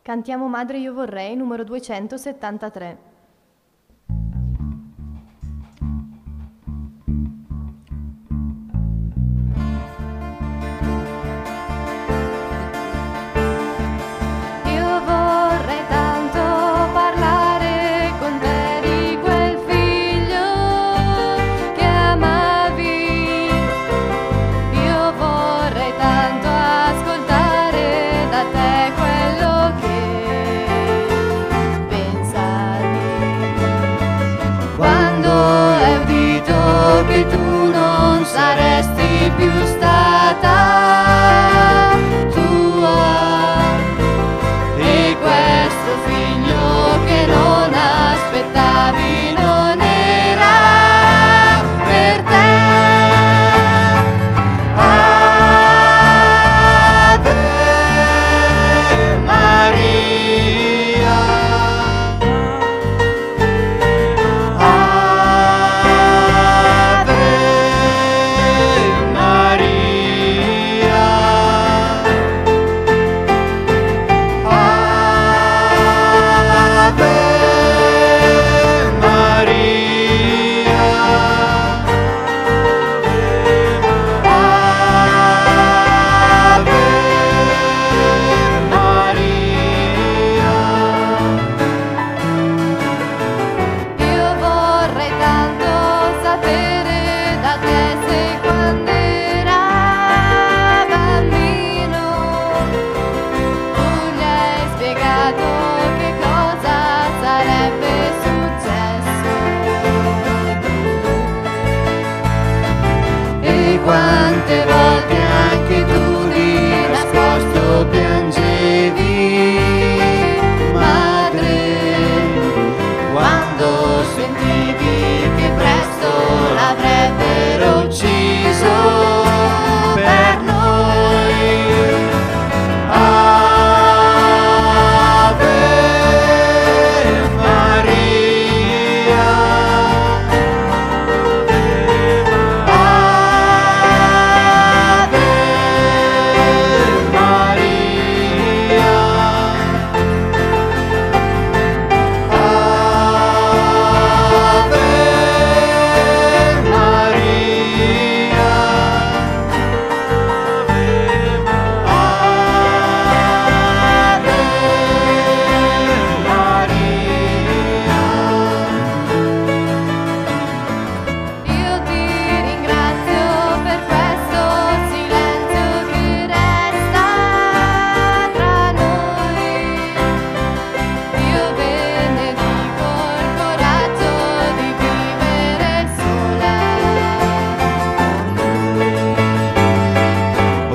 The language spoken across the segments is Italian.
Cantiamo Madre io vorrei, numero 273. Che tu non saresti più stata tua, e questo figlio che non aspettavi non era per te. Ave Maria, quante volte anche tu di nascosto piangevi, madre, quando sentivi che presto l'avrebbero ucciso per noi. Ave Maria,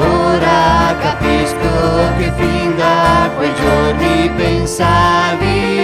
che fin da quei giorni pensavi